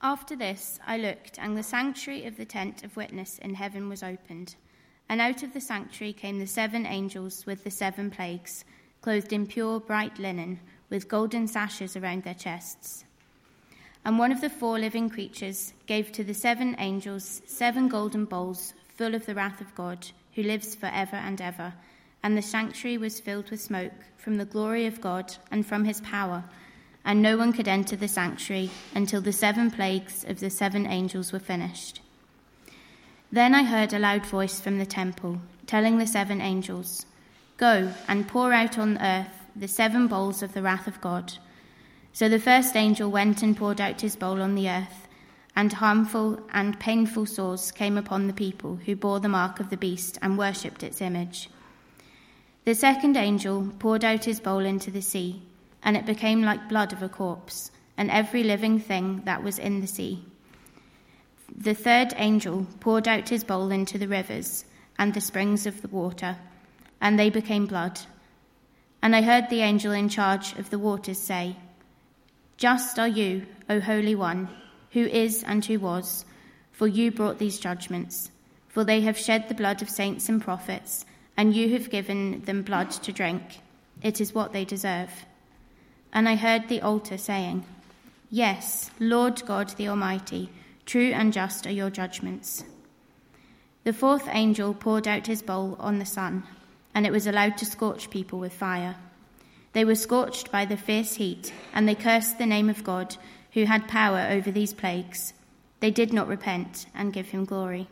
After this I looked, and the sanctuary of the tent of witness in heaven was opened. And out of the sanctuary came the 7 angels with the 7 plagues, clothed in pure bright linen, with golden sashes around their chests. And one of the 4 living creatures gave to the 7 angels 7 golden bowls full of the wrath of God, who lives for ever and ever. And the sanctuary was filled with smoke from the glory of God and from his power, and no one could enter the sanctuary until the 7 plagues of the 7 angels were finished. Then I heard a loud voice from the temple, telling the 7 angels, "Go and pour out on earth the 7 bowls of the wrath of God." So the first angel went and poured out his bowl on the earth, and harmful and painful sores came upon the people who bore the mark of the beast and worshipped its image. The second angel poured out his bowl into the sea, and it became like blood of a corpse, and every living thing that was in the sea. The third angel poured out his bowl into the rivers and the springs of the water, and they became blood. And I heard the angel in charge of the waters say, "Just are you, O Holy One, who is and who was, for you brought these judgments. For they have shed the blood of saints and prophets, and you have given them blood to drink. It is what they deserve." And I heard the altar saying, "Yes, Lord God the Almighty, true and just are your judgments." The fourth angel poured out his bowl on the sun, and it was allowed to scorch people with fire. They were scorched by the fierce heat, and they cursed the name of God, who had power over these plagues. They did not repent and give him glory.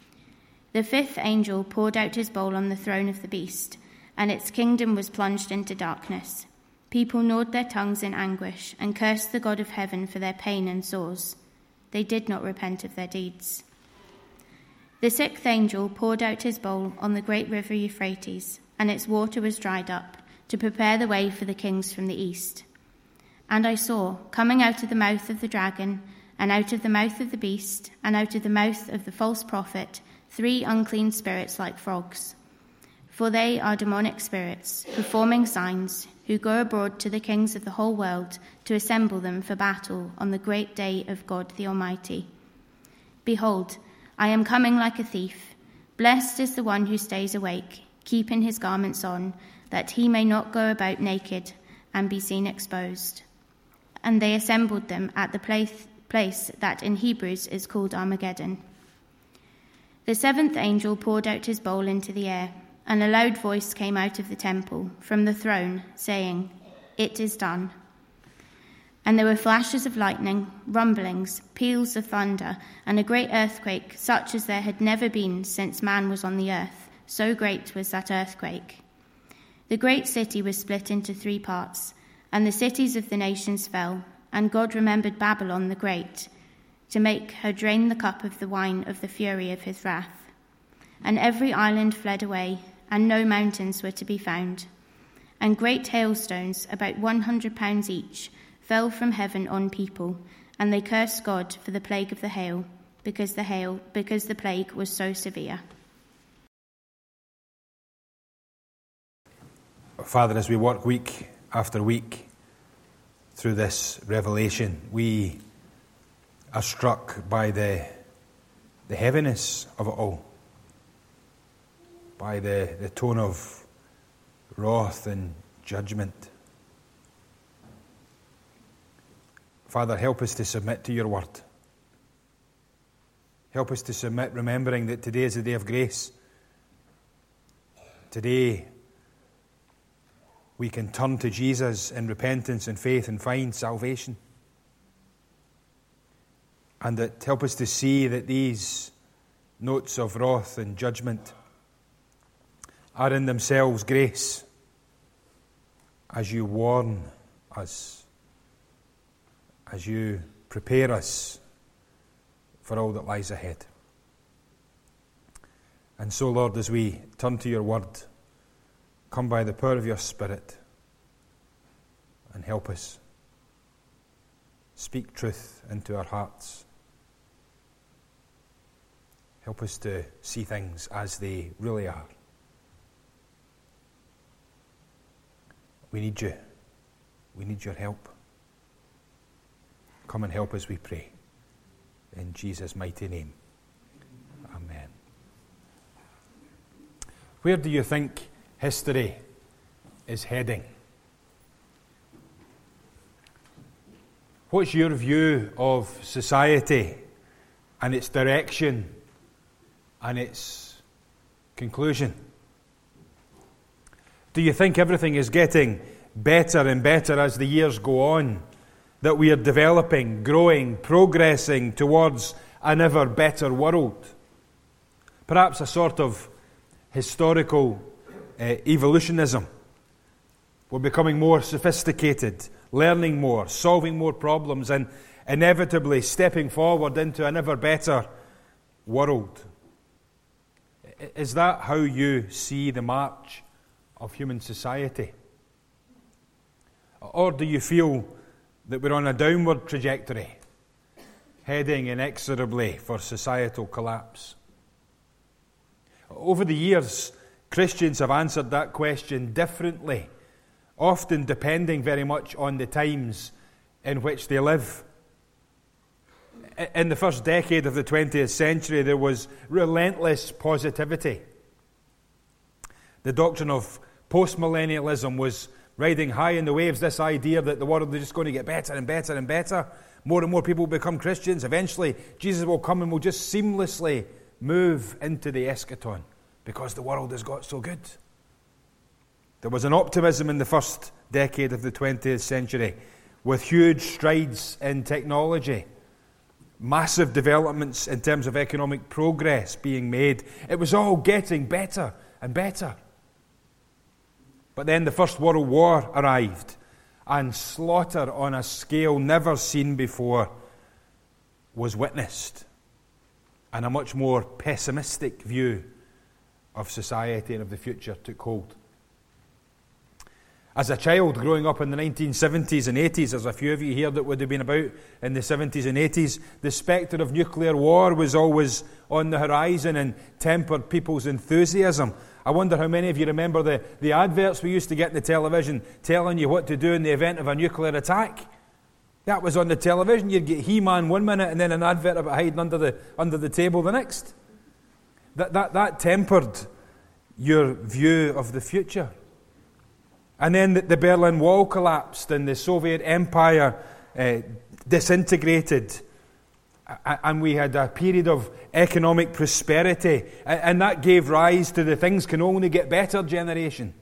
The fifth angel poured out his bowl on the throne of the beast, and its kingdom was plunged into darkness. People gnawed their tongues in anguish and cursed the God of heaven for their pain and sores. They did not repent of their deeds. The sixth angel poured out his bowl on the great river Euphrates, and its water was dried up, to prepare the way for the kings from the east. And I saw, coming out of the mouth of the dragon, and out of the mouth of the beast, and out of the mouth of the false prophet, 3 unclean spirits like frogs. For they are demonic spirits, performing signs, who go abroad to the kings of the whole world to assemble them for battle on the great day of God the Almighty. Behold, I am coming like a thief. Blessed is the one who stays awake, keeping his garments on, that he may not go about naked and be seen exposed. And they assembled them at the place that in Hebrews is called Armageddon. The 7th angel poured out his bowl into the air, and a loud voice came out of the temple, from the throne, saying, "It is done." And there were flashes of lightning, rumblings, peals of thunder, and a great earthquake, such as there had never been since man was on the earth. So great was that earthquake. The great city was split into 3 parts, and the cities of the nations fell, and God remembered Babylon the Great, to make her drain the cup of the wine of the fury of his wrath. And every island fled away, and no mountains were to be found. And great hailstones, about 100 pounds each, fell from heaven on people, and they cursed God for the plague of the hail, because the plague was so severe. Father, as we work week after week through this revelation, we are struck by the heaviness of it all, by the tone of wrath and judgment. Father, help us to submit to your word. Help us to submit, remembering that today is a day of grace. Today, we can turn to Jesus in repentance and faith and find salvation. And that help us to see that these notes of wrath and judgment are in themselves grace, as you warn us, as you prepare us for all that lies ahead. And so, Lord, as we turn to your word, come by the power of your Spirit and help us. Speak truth into our hearts. Help us to see things as they really are. We need you. We need your help. Come and help us, we pray. In Jesus' mighty name. Amen. Where do you think history is heading? What's your view of society and its direction and its conclusion? Do you think everything is getting better and better as the years go on? That we are developing, growing, progressing towards an ever better world? Perhaps a sort of historical evolutionism. We're becoming more sophisticated, learning more, solving more problems, and inevitably stepping forward into an ever better world. Is that how you see the march of human society? Or do you feel that we're on a downward trajectory, heading inexorably for societal collapse? Over the years, Christians have answered that question differently, often depending very much on the times in which they live. In the first decade of the 20th century, there was relentless positivity. The doctrine of postmillennialism was riding high in the waves, this idea that the world is just going to get better and better and better. More and more people will become Christians. Eventually, Jesus will come and will just seamlessly move into the eschaton because the world has got so good. There was an optimism in the first decade of the 20th century with huge strides in technology, massive developments in terms of economic progress being made. It was all getting better and better. But then the First World War arrived, and slaughter on a scale never seen before was witnessed, and a much more pessimistic view of society and of the future took hold. As a child growing up in the 1970s and 80s, as a few of you here that would have been about in the 70s and 80s, the spectre of nuclear war was always on the horizon and tempered people's enthusiasm. I wonder how many of you remember the adverts we used to get in the television telling you what to do in the event of a nuclear attack. That was on the television. You'd get He-Man 1 minute and then an advert about hiding under the table the next. That tempered your view of the future. And then the Berlin Wall collapsed and the Soviet Empire disintegrated. And we had a period of economic prosperity. And that gave rise to the things can only get better generation.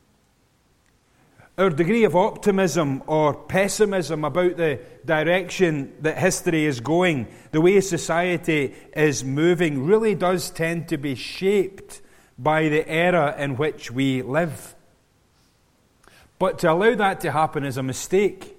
Our degree of optimism or pessimism about the direction that history is going, the way society is moving, really does tend to be shaped by the era in which we live. But to allow that to happen is a mistake.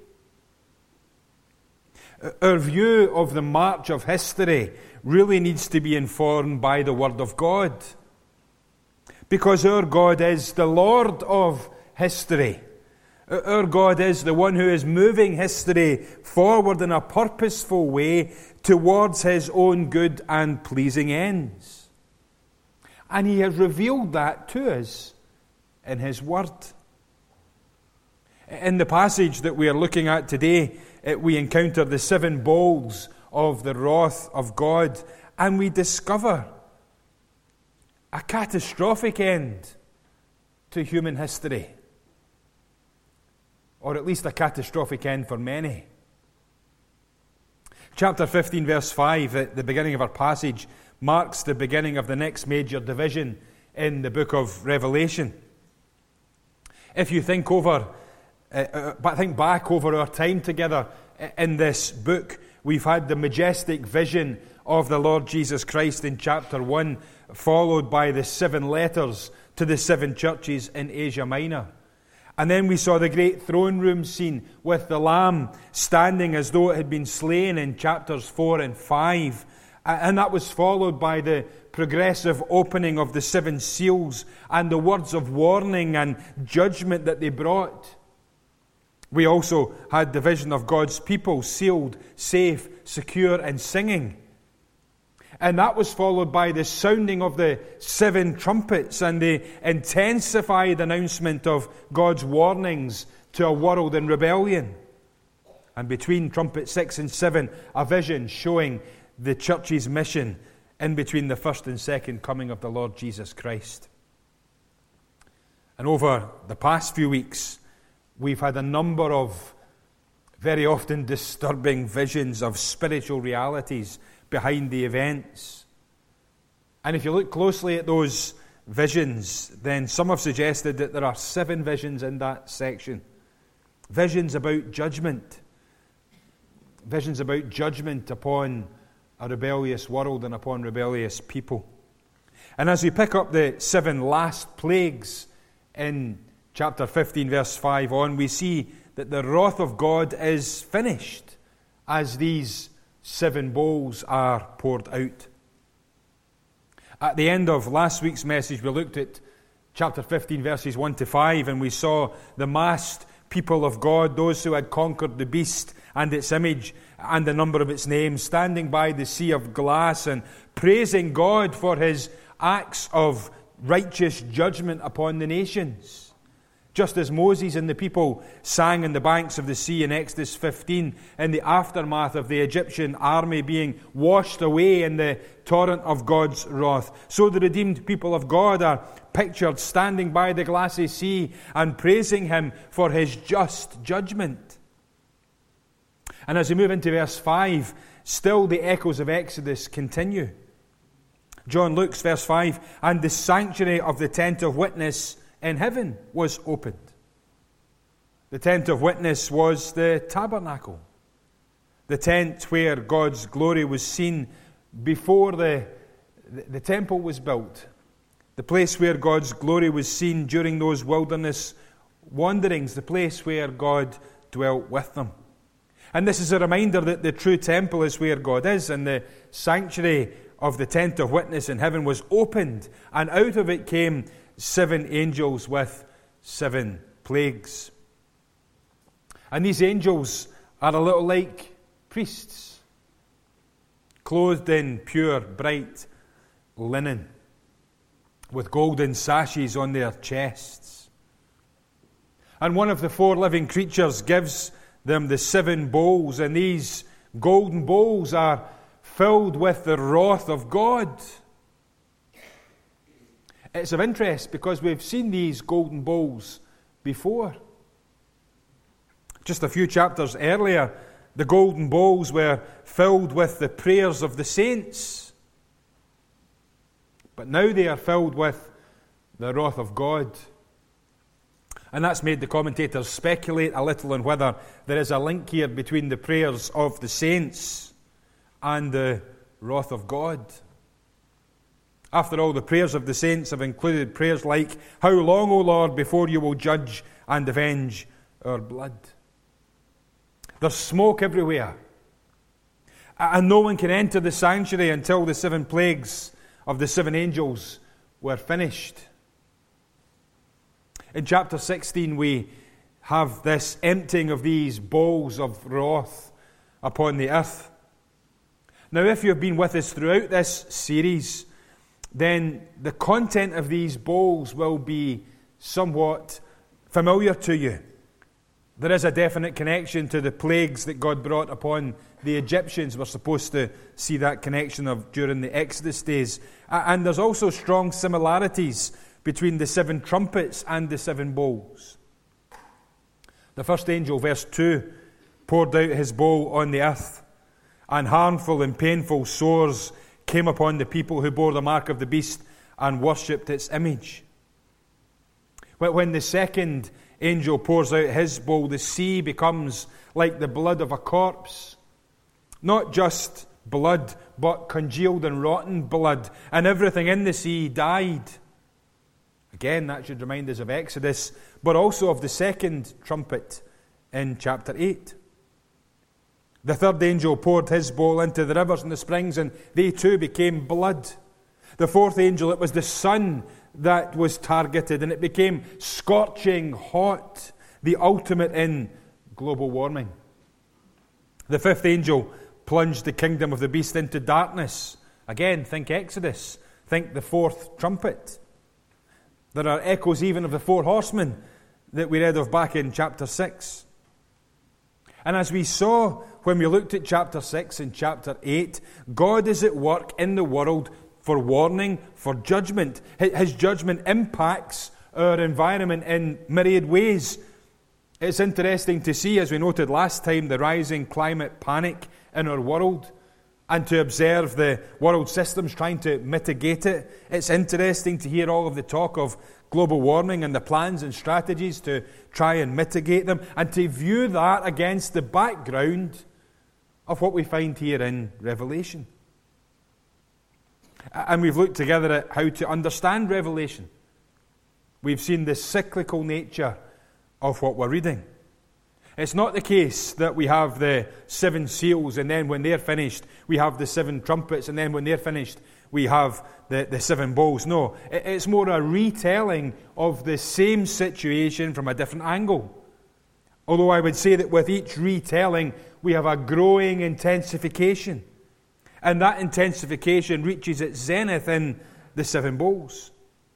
Our view of the march of history really needs to be informed by the Word of God. Because our God is the Lord of history. Our God is the one who is moving history forward in a purposeful way towards His own good and pleasing ends. And He has revealed that to us in His Word. In the passage that we are looking at today, we encounter the 7 bowls of the wrath of God, and we discover a catastrophic end to human history. Or at least a catastrophic end for many. Chapter 15, verse 5, at the beginning of our passage, marks the beginning of the next major division in the book of Revelation. If you think back over our time together in this book, we've had the majestic vision of the Lord Jesus Christ in chapter 1, followed by the 7 letters to the 7 churches in Asia Minor. And then we saw the great throne room scene with the Lamb standing as though it had been slain in chapters 4 and 5. And that was followed by the progressive opening of the 7 seals and the words of warning and judgment that they brought. We also had the vision of God's people sealed, safe, secure, and singing. And that was followed by the sounding of the 7 trumpets and the intensified announcement of God's warnings to a world in rebellion. And between trumpet 6 and 7, a vision showing the church's mission in between the first and second coming of the Lord Jesus Christ. And over the past few weeks, we've had a number of very often disturbing visions of spiritual realities behind the events. And if you look closely at those visions, then some have suggested that there are 7 visions in that section. Visions about judgment. Visions about judgment upon a rebellious world and upon rebellious people. And as we pick up the 7 last plagues in chapter 15, verse 5 on, we see that the wrath of God is finished as these 7 bowls are poured out. At the end of last week's message, we looked at chapter 15, verses 1 to 5, and we saw the massed people of God, those who had conquered the beast and its image and the number of its names, standing by the sea of glass and praising God for his acts of righteous judgment upon the nations. Just as Moses and the people sang in the banks of the sea in Exodus 15, in the aftermath of the Egyptian army being washed away in the torrent of God's wrath, so the redeemed people of God are pictured standing by the glassy sea and praising him for his just judgment. And as we move into verse 5, still the echoes of Exodus continue. John Luke's verse 5, and the sanctuary of the tent of witness in heaven was opened. The tent of witness was the tabernacle, the tent where God's glory was seen before the temple was built, the place where God's glory was seen during those wilderness wanderings, the place where God dwelt with them. And this is a reminder that the true temple is where God is, and the sanctuary of the tent of witness in heaven was opened, and out of it came 7 angels with 7 plagues. And these angels are a little like priests, clothed in pure, bright linen, with golden sashes on their chests. And one of the 4 living creatures gives them the 7 bowls, and these golden bowls are filled with the wrath of God. It's of interest because we've seen these golden bowls before. Just a few chapters earlier, the golden bowls were filled with the prayers of the saints. But now they are filled with the wrath of God. And that's made the commentators speculate a little on whether there is a link here between the prayers of the saints and the wrath of God. After all, the prayers of the saints have included prayers like, "How long, O Lord, before you will judge and avenge our blood?" There's smoke everywhere. And no one can enter the sanctuary until the 7 plagues of the 7 angels were finished. In chapter 16, we have this emptying of these bowls of wrath upon the earth. Now, if you've been with us throughout this series, then the content of these bowls will be somewhat familiar to you. There is a definite connection to the plagues that God brought upon the Egyptians. We're supposed to see that connection during the Exodus days. And there's also strong similarities between the 7 trumpets and the 7 bowls. The first angel, verse 2, poured out his bowl on the earth, and harmful and painful sores came upon the people who bore the mark of the beast and worshipped its image. But when the second angel pours out his bowl, the sea becomes like the blood of a corpse. Not just blood, but congealed and rotten blood, and everything in the sea died. Again, that should remind us of Exodus, but also of the second trumpet in chapter 8. The third angel poured his bowl into the rivers and the springs, and they too became blood. The fourth angel, it was the sun that was targeted, and it became scorching hot, the ultimate in global warming. The fifth angel plunged the kingdom of the beast into darkness. Again, think Exodus. Think the fourth trumpet. There are echoes even of the 4 horsemen that we read of back in chapter 6. And as we saw when we looked at chapter 6 and chapter 8, God is at work in the world for warning, for judgment. His judgment impacts our environment in myriad ways. It's interesting to see, as we noted last time, the rising climate panic in our world and to observe the world systems trying to mitigate it. It's interesting to hear all of the talk of global warming and the plans and strategies to try and mitigate them, and to view that against the background of what we find here in Revelation. And we've looked together at how to understand Revelation. We've seen the cyclical nature of what we're reading. It's not the case that we have the 7 seals, and then when they're finished, we have the 7 trumpets, and then when they're finished, we have the 7 bowls. No, it's more a retelling of the same situation from a different angle. Although I would say that with each retelling, we have a growing intensification. And that intensification reaches its zenith in the 7 bowls.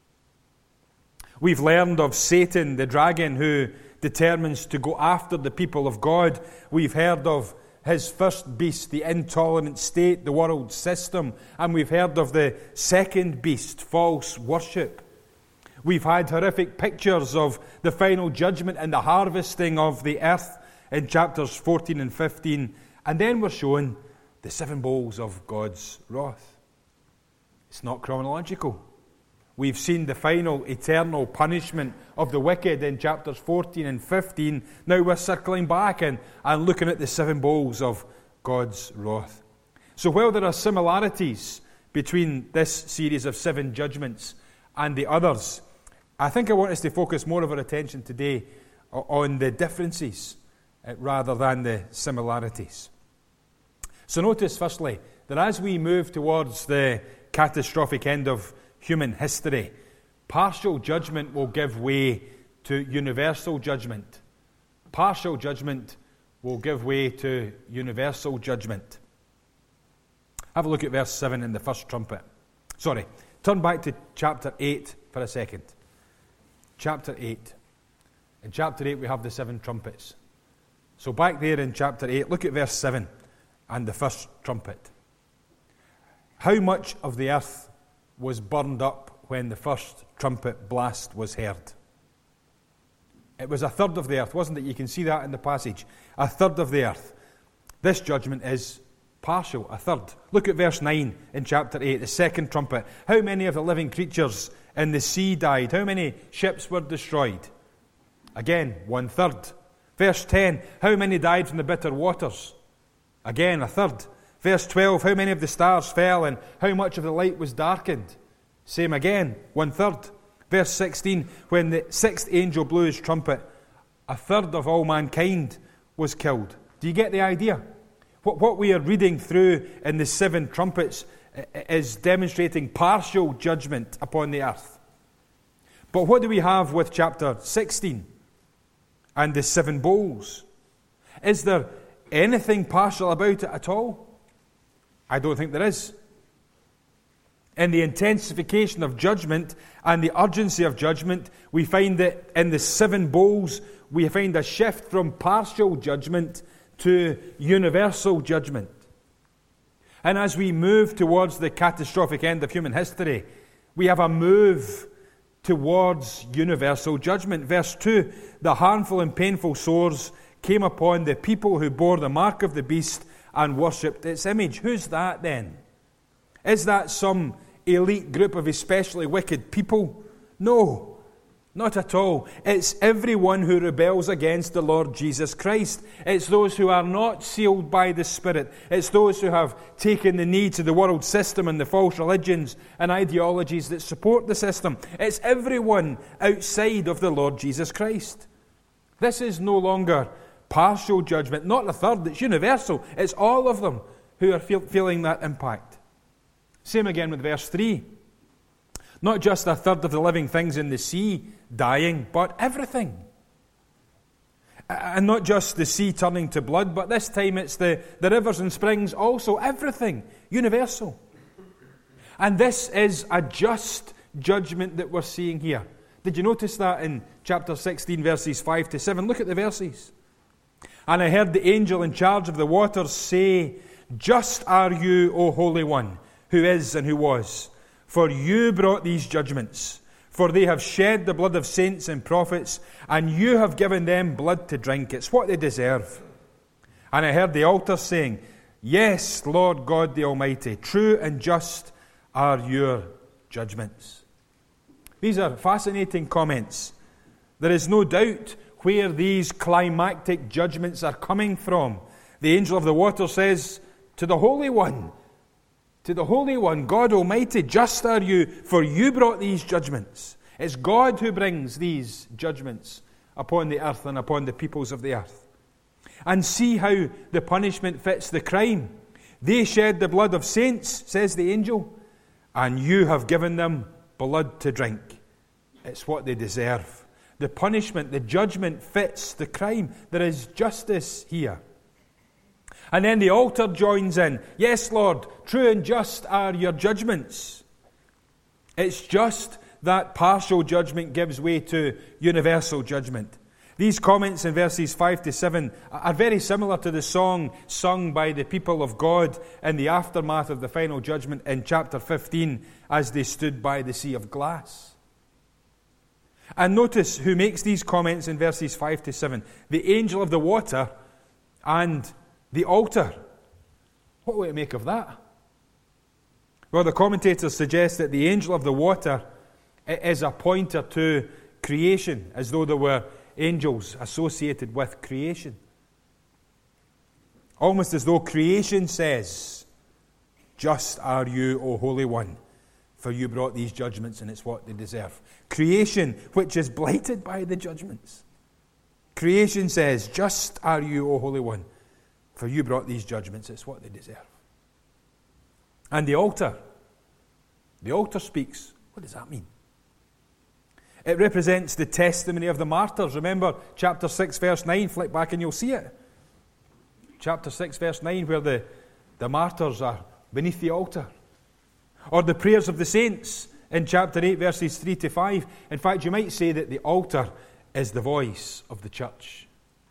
We've learned of Satan, the dragon, who determines to go after the people of God. We've heard of his first beast, the intolerant state, the world system. And we've heard of the second beast, false worship. We've had horrific pictures of the final judgment and the harvesting of the earth in chapters 14 and 15. And then we're shown the 7 bowls of God's wrath. It's not chronological. We've seen the final eternal punishment of the wicked in chapters 14 and 15. Now we're circling back and looking at the 7 bowls of God's wrath. So while there are similarities between this series of 7 judgments and the others, I think I want us to focus more of our attention today on the differences rather than the similarities. So notice, firstly, that as we move towards the catastrophic end of human history, partial judgment will give way to universal judgment. Partial judgment will give way to universal judgment. Have a look at verse 7 in the first trumpet. Turn back to chapter 8 for a second. Chapter 8. In chapter 8 we have the 7 trumpets. So back there in chapter 8, look at verse 7 and the first trumpet. How much of the earth was burned up when the first trumpet blast was heard? It was a third of the earth, wasn't it? You can see that in the passage. A third of the earth. This judgment is partial, a third. Look at verse 9 in chapter 8, the second trumpet. How many of the living creatures in the sea died? How many ships were destroyed? Again, 1/3. Verse 10, how many died from the bitter waters? Again, a third. Verse 12, how many of the stars fell and how much of the light was darkened? Same again, 1/3. Verse 16, when the 6th angel blew his trumpet, a third of all mankind was killed. Do you get the idea? What we are reading through in the 7 trumpets is demonstrating partial judgment upon the earth. But what do we have with chapter 16 and the 7 bowls? Is there anything partial about it at all? I don't think there is. In the intensification of judgment and the urgency of judgment, we find that in the 7 bowls, we find a shift from partial judgment to universal judgment. And as we move towards the catastrophic end of human history, we have a move towards universal judgment. Verse 2, the harmful and painful sores came upon the people who bore the mark of the beast and worshipped its image. Who's that then? Is that some elite group of especially wicked people? No, not at all. It's everyone who rebels against the Lord Jesus Christ. It's those who are not sealed by the Spirit. It's those who have taken the knee to the world system and the false religions and ideologies that support the system. It's everyone outside of the Lord Jesus Christ. This is no longer partial judgment, not a third, it's universal. It's all of them who are feeling that impact. Same again with verse 3. Not just a third of the living things in the sea dying, but everything. And not just the sea turning to blood, but this time it's the rivers and springs also, everything, universal. And this is a just judgment that we're seeing here. Did you notice that in chapter 16, verses 5 to 7? Look at the verses. And I heard the angel in charge of the waters say, Just are you, O Holy One, who is and who was, for you brought these judgments. For they have shed the blood of saints and prophets, and you have given them blood to drink. It's what they deserve. And I heard the altar saying, Yes, Lord God the Almighty, true and just are your judgments. These are fascinating comments. There is no doubt where these climactic judgments are coming from. The angel of the water says, To the Holy One, God Almighty, just are you, for you brought these judgments. It's God who brings these judgments upon the earth and upon the peoples of the earth. And see how the punishment fits the crime. They shed the blood of saints, says the angel, and you have given them blood to drink. It's what they deserve. The punishment, the judgment fits the crime. There is justice here. And then the altar joins in. Yes, Lord, true and just are your judgments. It's just that partial judgment gives way to universal judgment. These comments in verses 5 to 7 are very similar to the song sung by the people of God in the aftermath of the final judgment in chapter 15 as they stood by the sea of glass. And notice who makes these comments in verses 5 to 7. The angel of the water and the altar. What will we make of that? Well, the commentators suggest that the angel of the water is a pointer to creation, as though there were angels associated with creation. Almost as though creation says, Just are you, O Holy One, for you brought these judgments, and it's what they deserve. Creation, which is blighted by the judgments. Creation says, Just are you, O Holy One, for you brought these judgments, it's what they deserve. And the altar speaks. What does that mean? It represents the testimony of the martyrs. Remember chapter 6 verse 9, flick back and you'll see it. Chapter 6 verse 9, where the martyrs are beneath the altar. Or the prayers of the saints in chapter 8 verses 3 to 5. In fact, you might say that the altar is the voice of the church.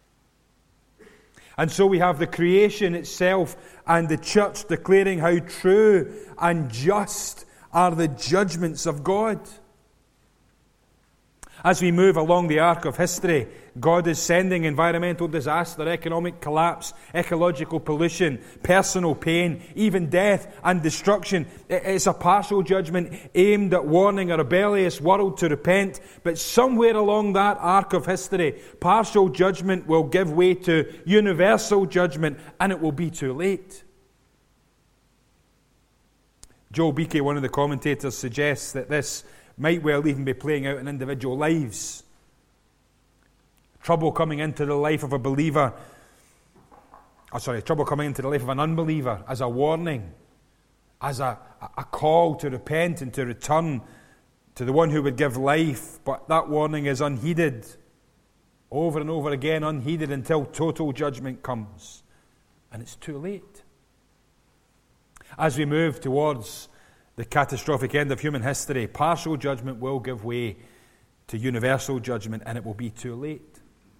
And so we have the creation itself and the church declaring how true and just are the judgments of God. As we move along the arc of history, God is sending environmental disaster, economic collapse, ecological pollution, personal pain, even death and destruction. It's a partial judgment aimed at warning a rebellious world to repent. But somewhere along that arc of history, partial judgment will give way to universal judgment, and it will be too late. Joel Beakey, one of the commentators, suggests that this might well even be playing out in individual lives. Trouble coming into the life of a believer, trouble coming into the life of an unbeliever as a warning, as a call to repent and to return to the one who would give life, but that warning is unheeded, over and over again unheeded until total judgment comes, and it's too late. As we move towards the catastrophic end of human history, partial judgment will give way to universal judgment, and it will be too late.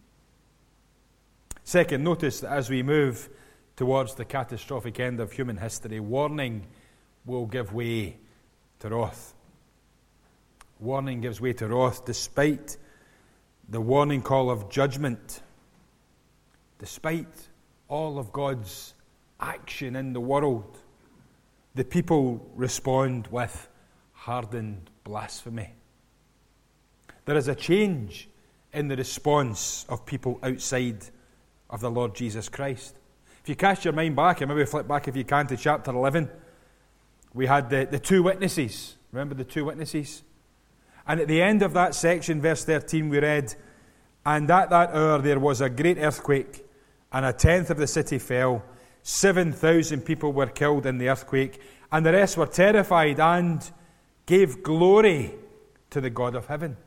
Second, notice that as we move towards the catastrophic end of human history, warning will give way to wrath. Warning gives way to wrath despite the warning call of judgment, despite all of God's action in the world. The people respond with hardened blasphemy. There is a change in the response of people outside of the Lord Jesus Christ. If you cast your mind back, and maybe flip back if you can to chapter 11, we had the two witnesses. Remember the two witnesses? And at the end of that section, verse 13, we read, And at that hour there was a great earthquake, and 1/10 of the city fell. 7,000 people were killed in the earthquake, and the rest were terrified and gave glory to the God of heaven.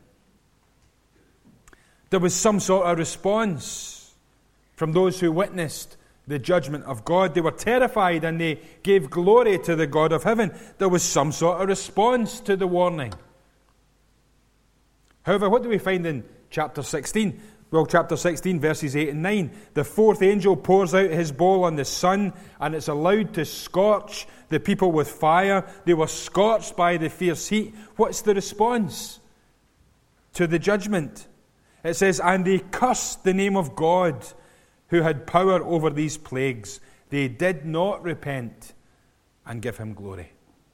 There was some sort of response from those who witnessed the judgment of God. They were terrified and they gave glory to the God of heaven. There was some sort of response to the warning. However, what do we find in chapter 16? Well, chapter 16, verses 8 and 9. The fourth angel pours out his bowl on the sun, and it's allowed to scorch the people with fire. They were scorched by the fierce heat. What's the response to the judgment? It says, and they cursed the name of God who had power over these plagues. They did not repent and give him glory.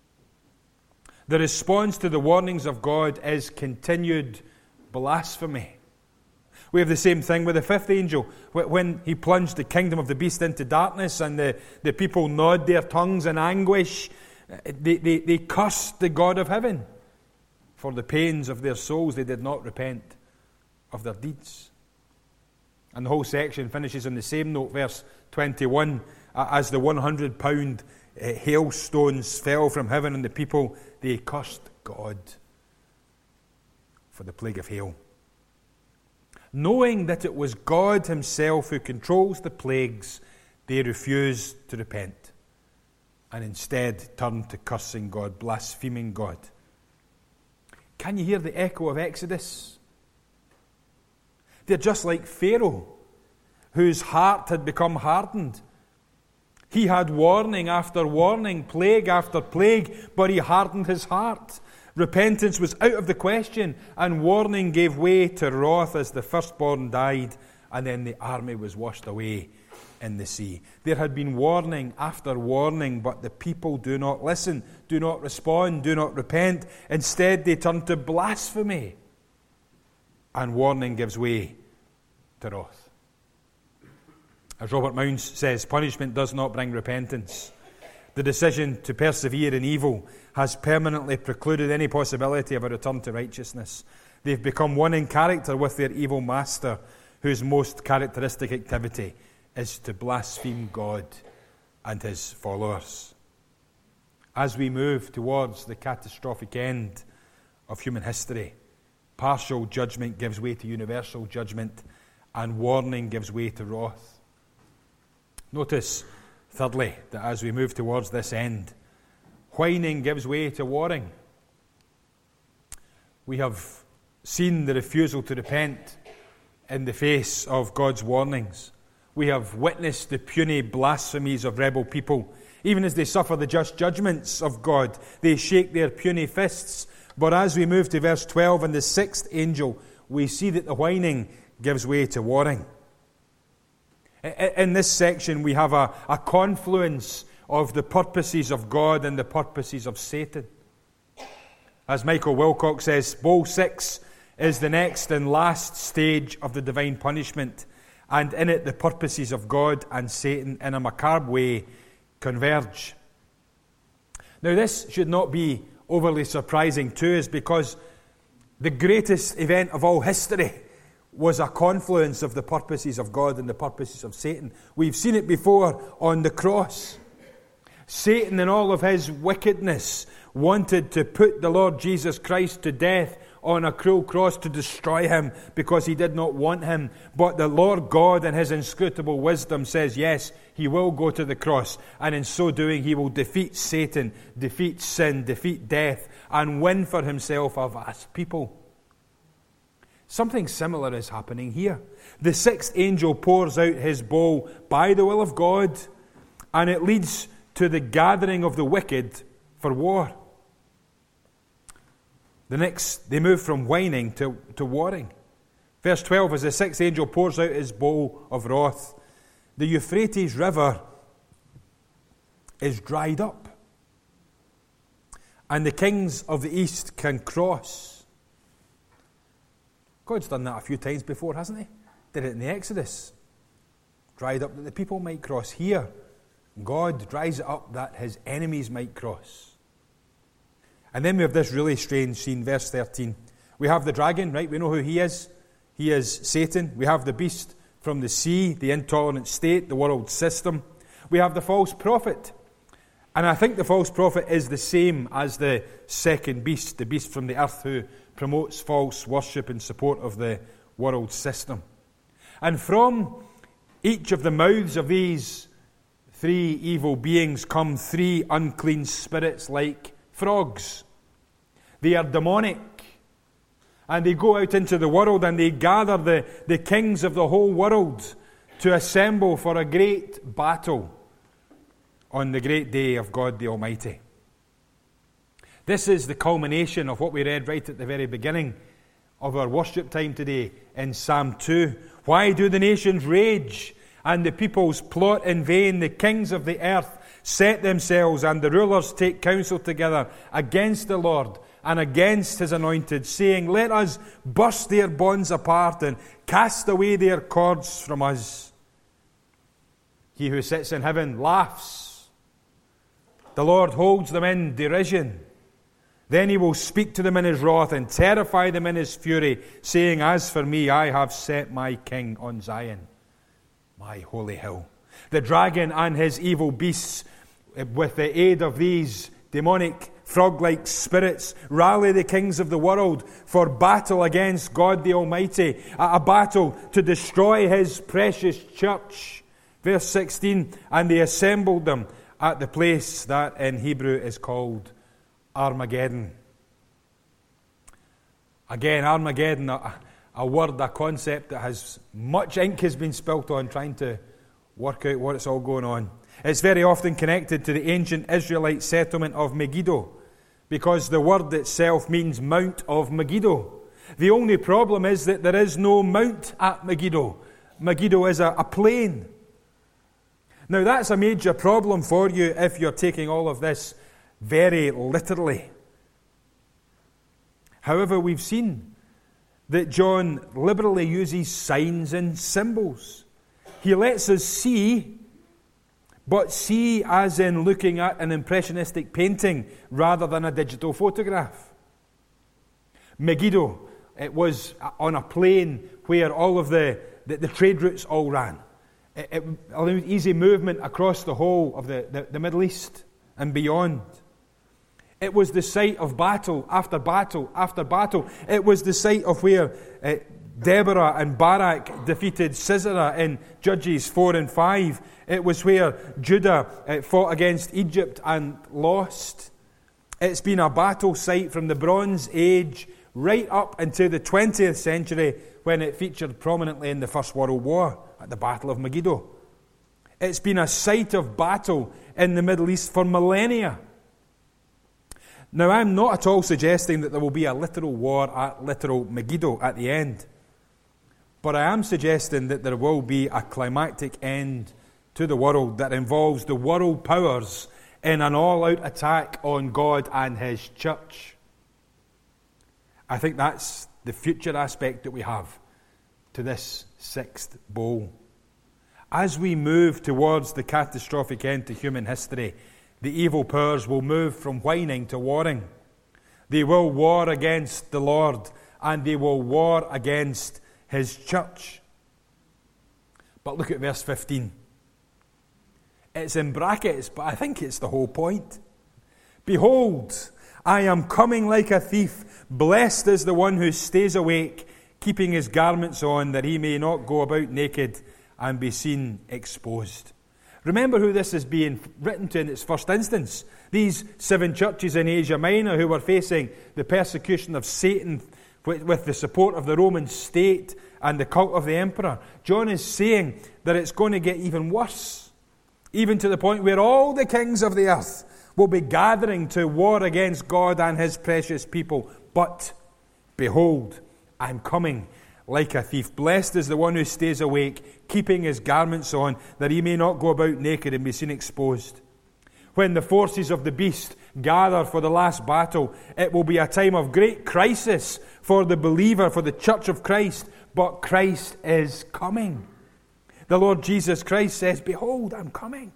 The response to the warnings of God is continued blasphemy. We have the same thing with the fifth angel. When he plunged the kingdom of the beast into darkness and the people gnawed their tongues in anguish, they cursed the God of heaven for the pains of their souls. They did not repent of their deeds. And the whole section finishes on the same note, verse 21, as the 100-pound hailstones fell from heaven on the people, they cursed God for the plague of hail. Knowing that it was God himself who controls the plagues, they refused to repent and instead turned to cursing God, blaspheming God. Can you hear the echo of Exodus? They're just like Pharaoh, whose heart had become hardened. He had warning after warning, plague after plague, but he hardened his heart. Repentance was out of the question, and warning gave way to wrath as the firstborn died, and then the army was washed away in the sea. There had been warning after warning, but the people do not listen, do not respond, do not repent. Instead, they turn to blasphemy, and warning gives way to wrath. As Robert Mounds says, punishment does not bring repentance. The decision to persevere in evil has permanently precluded any possibility of a return to righteousness. They've become one in character with their evil master, whose most characteristic activity is to blaspheme God and his followers. As we move towards the catastrophic end of human history, partial judgment gives way to universal judgment, and warning gives way to wrath. Notice, thirdly, that as we move towards this end, whining gives way to warring. We have seen the refusal to repent in the face of God's warnings. We have witnessed the puny blasphemies of rebel people. Even as they suffer the just judgments of God, they shake their puny fists. But as we move to verse 12 and the sixth angel, we see that the whining gives way to warring. In this section, we have a confluence of the purposes of God and the purposes of Satan. As Michael Wilcox says, Bowl 6 is the next and last stage of the divine punishment, and in it the purposes of God and Satan in a macabre way converge. Now this should not be overly surprising to us, because the greatest event of all history was a confluence of the purposes of God and the purposes of Satan. We've seen it before on the cross. Satan, in all of his wickedness, wanted to put the Lord Jesus Christ to death on a cruel cross to destroy him because he did not want him. But the Lord God, in his inscrutable wisdom, says, yes, he will go to the cross, and in so doing he will defeat Satan, defeat sin, defeat death, and win for himself a vast people. Something similar is happening here. The sixth angel pours out his bowl by the will of God, and it leads to the gathering of the wicked for war. They move from whining to warring. Verse 12, as the sixth angel pours out his bowl of wrath, the Euphrates River is dried up, and the kings of the east can cross. God's done that a few times before, hasn't he? Did it in the Exodus. Dried up that the people might cross. Here, God dries it up that his enemies might cross. And then we have this really strange scene, verse 13. We have the dragon, right? We know who he is. He is Satan. We have the beast from the sea, the intolerant state, the world system. We have the false prophet. And I think the false prophet is the same as the second beast, the beast from the earth who promotes false worship in support of the world system. And from each of the mouths of these three evil beings come three unclean spirits like frogs. They are demonic, And they go out into the world and they gather the kings of the whole world to assemble for a great battle on the great day of God the Almighty. This is the culmination of what we read right at the very beginning of our worship time today in Psalm 2. Why do the nations rage and the peoples plot in vain? The kings of the earth set themselves and the rulers take counsel together against the Lord and against his anointed, saying, let us burst their bonds apart and cast away their cords from us. He who sits in heaven laughs. The Lord holds them in derision. Then he will speak to them in his wrath and terrify them in his fury, saying, as for me, I have set my king on Zion, my holy hill. The dragon and his evil beasts, with the aid of these demonic frog-like spirits, rally the kings of the world for battle against God the Almighty, a battle to destroy his precious church. Verse 16, and they assembled them at the place that in Hebrew is called Armageddon. Again, Armageddon, a word, a concept that has much ink has been spilt on trying to work out what it's all going on. It's very often connected to the ancient Israelite settlement of Megiddo, because the word itself means Mount of Megiddo. The only problem is that there is no mount at Megiddo. Megiddo is a plain. Now that's a major problem for you if you're taking all of this very literally. However, we've seen that John liberally uses signs and symbols. He lets us see, but see as in looking at an impressionistic painting rather than a digital photograph. Megiddo, it was on a plain where all of the trade routes all ran. It allowed easy movement across the whole of the Middle East and beyond. It was the site of battle after battle after battle. It was the site of where Deborah and Barak defeated Sisera in Judges 4 and 5. It was where Judah fought against Egypt and lost. It's been a battle site from the Bronze Age right up into the 20th century, when it featured prominently in the First World War at the Battle of Megiddo. It's been a site of battle in the Middle East for millennia. Now, I'm not at all suggesting that there will be a literal war at literal Megiddo at the end. But I am suggesting that there will be a climactic end to the world that involves the world powers in an all-out attack on God and his church. I think that's the future aspect that we have to this sixth bowl. As we move towards the catastrophic end to human history, the evil powers will move from whining to warring. They will war against the Lord, and they will war against his church. But look at verse 15. It's in brackets, but I think it's the whole point. Behold, I am coming like a thief. Blessed is the one who stays awake, keeping his garments on, that he may not go about naked and be seen exposed. Remember who this is being written to in its first instance. These 7 churches in Asia Minor who were facing the persecution of Satan with the support of the Roman state and the cult of the emperor. John is saying that it's going to get even worse, even to the point where all the kings of the earth will be gathering to war against God and his precious people. But behold, I'm coming like a thief. Blessed is the one who stays awake, keeping his garments on, that he may not go about naked and be seen exposed. When the forces of the beast gather for the last battle, it will be a time of great crisis for the believer, for the church of Christ. But Christ is coming. The Lord Jesus Christ says, behold, I'm coming.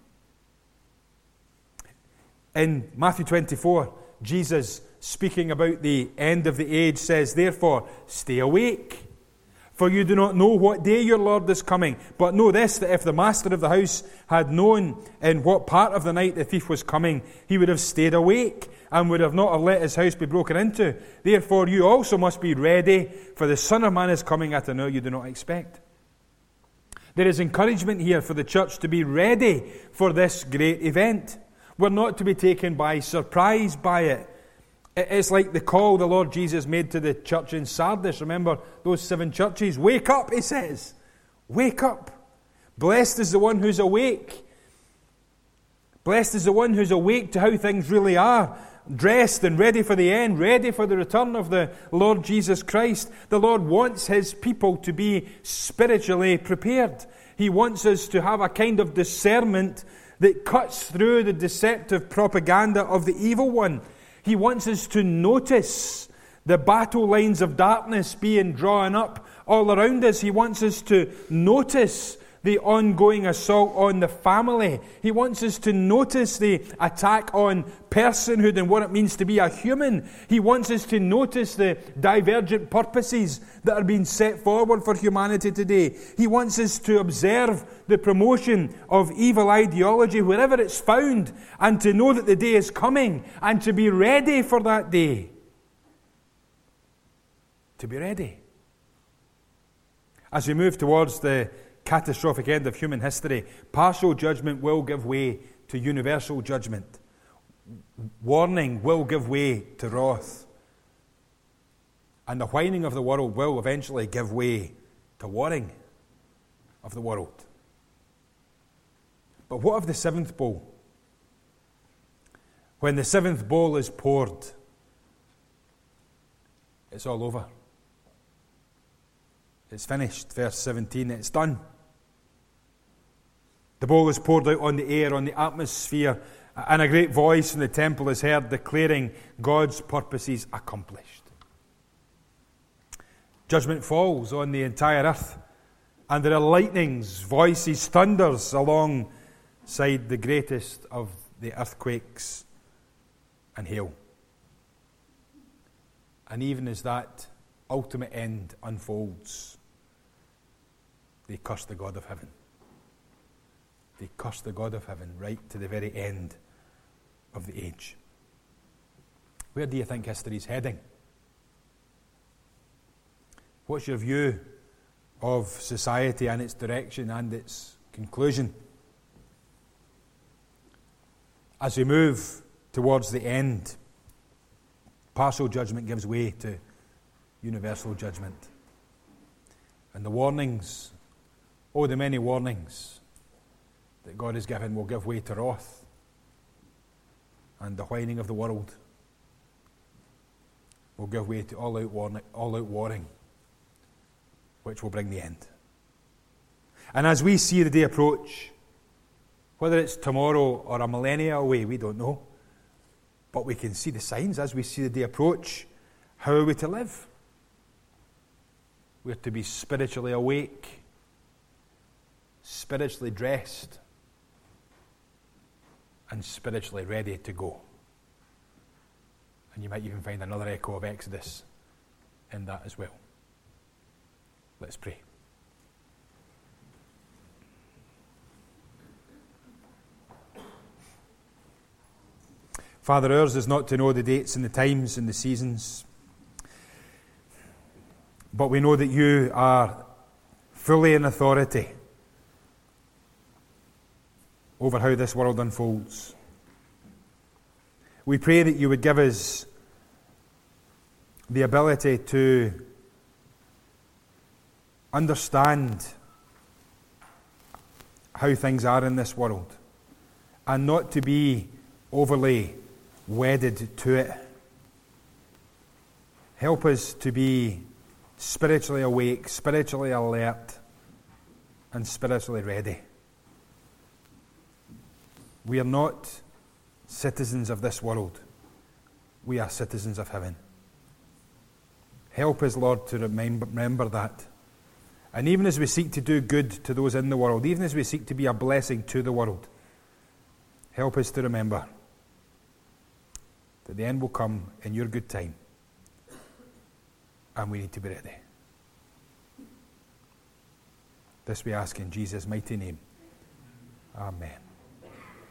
In Matthew 24, Jesus, speaking about the end of the age, says, therefore, stay awake. For you do not know what day your Lord is coming. But know this, that if the master of the house had known in what part of the night the thief was coming, he would have stayed awake and would have not have let his house be broken into. Therefore you also must be ready, for the Son of Man is coming at an hour you do not expect. There is encouragement here for the church to be ready for this great event. We're not to be taken by surprise by it. It's like the call the Lord Jesus made to the church in Sardis. Remember those 7 churches? Wake up, he says. Wake up. Blessed is the one who's awake. Blessed is the one who's awake to how things really are. Dressed and ready for the end, ready for the return of the Lord Jesus Christ. The Lord wants His people to be spiritually prepared. He wants us to have a kind of discernment that cuts through the deceptive propaganda of the evil one. He wants us to notice the battle lines of darkness being drawn up all around us. He wants us to notice the ongoing assault on the family. He wants us to notice the attack on personhood and what it means to be a human. He wants us to notice the divergent purposes that are being set forward for humanity today. He wants us to observe the promotion of evil ideology wherever it's found, and to know that the day is coming, and to be ready for that day. To be ready. As we move towards the catastrophic end of human history, partial judgment will give way to universal judgment. Warning will give way to wrath. And the whining of the world will eventually give way to warring of the world. But what of the 7th bowl? When the 7th bowl is poured, it's all over. It's finished. Verse 17, it's done. The bowl is poured out on the air, on the atmosphere, and a great voice in the temple is heard declaring God's purposes accomplished. Judgment falls on the entire earth, and there are lightnings, voices, thunders alongside the greatest of the earthquakes and hail. And even as that ultimate end unfolds, they curse the God of heaven. They curse the God of heaven right to the very end of the age. Where do you think history is heading? What's your view of society and its direction and its conclusion? As we move towards the end, partial judgment gives way to universal judgment. And the warnings, oh, the many warnings that God has given will give way to wrath and the whining of the world will give way to all-out warring, which will bring the end. And as we see the day approach, whether it's tomorrow or a millennia away, we don't know, but we can see the signs as we see the day approach. How are we to live? We're to be spiritually awake, spiritually dressed, and spiritually ready to go. And you might even find another echo of Exodus in that as well. Let's pray. Father, ours is not to know the dates and the times and the seasons, but we know that you are fully in authority over how this world unfolds. We pray that you would give us the ability to understand how things are in this world and not to be overly wedded to it. Help us to be spiritually awake, spiritually alert, and spiritually ready. We are not citizens of this world. We are citizens of heaven. Help us, Lord, to remember that. And even as we seek to do good to those in the world, even as we seek to be a blessing to the world, help us to remember that the end will come in your good time, and we need to be ready. This we ask in Jesus' mighty name. Amen.